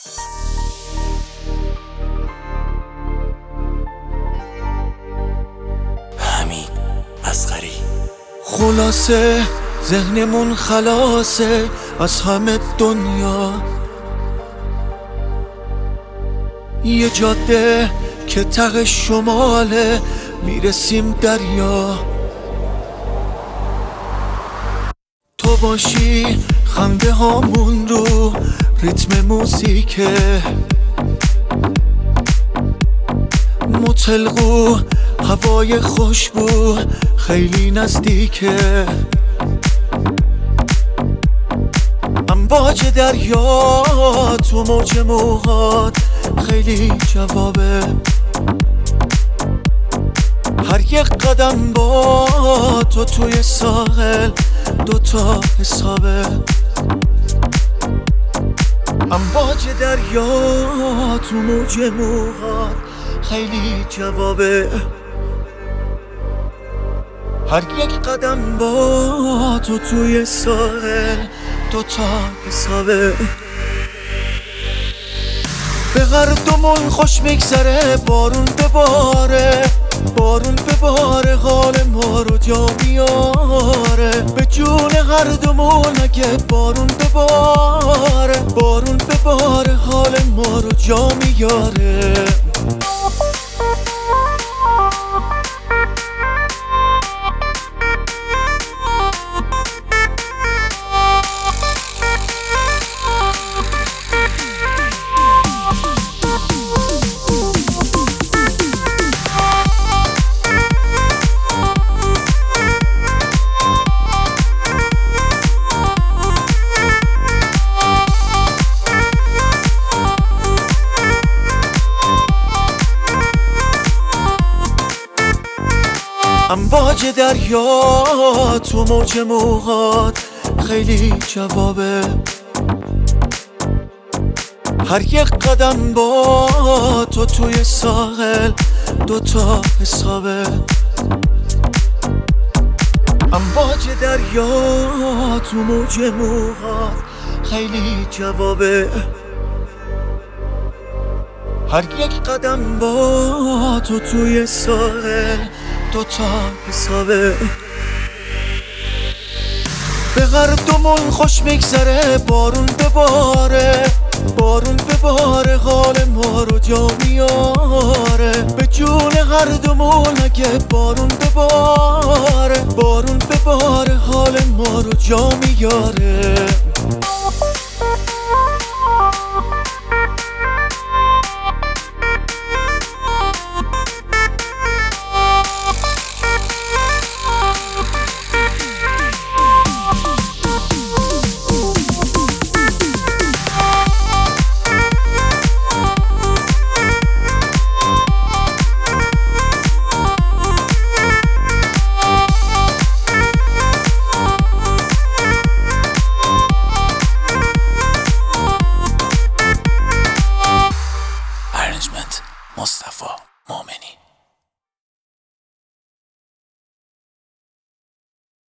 حمید اصغری. خلاصه ذهنمون خلاصه از همه دنیا، یه جاده که ته شماله میرسیم دریا. تو باشی خنده هامون رو ریتم موسیقه، متلقو هوای خوشبو خیلی نزدیکه. امواج دریا تو موج موهات خیلی جوابه، هر یک قدم با تو توی ساحل دوتا حسابه. امواج دریا تو موج موهات خیلی جوابه، هر یک قدم با تو توی ساحل دوتا حسابه. به هر دومون خوش میگذره بارون بباره، بارون بباره حال ما رو جا میاره. به جون هر دومون اگه بارون بباره، بارون بباره حال ما رو جا میاره. امواج دریا تو موج موهات خیلی جوابه، هر یک قدم با تو توی ساحل دوتا حسابه. امواج دریا تو موج موهات خیلی جوابه، هر یک قدم با تو توی ساحل دوتا حسابه. به هر دومون خوش میگذره بارون بباره، بارون بباره حال ما رو جا میاره. به جون هر دومون اگه بارون بباره، بارون بباره حال ما رو جا میاره.